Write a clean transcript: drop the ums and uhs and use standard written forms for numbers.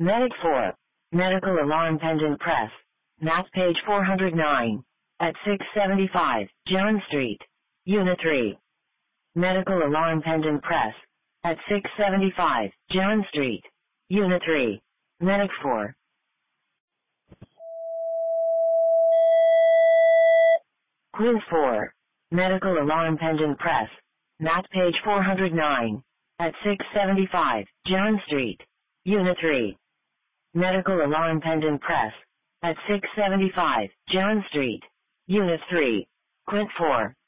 Medic 4. Medical alarm pendant press. Math page 409. At 675, John Street. Unit 3. Medical alarm pendant press. At 675, John Street. Unit 3. Medic 4. Quiz 4. Medical alarm pendant press. Math page 409. At 675, John Street. Unit 3. Medical alarm pendant press. At 675, John Street. Unit 3. Quint 4.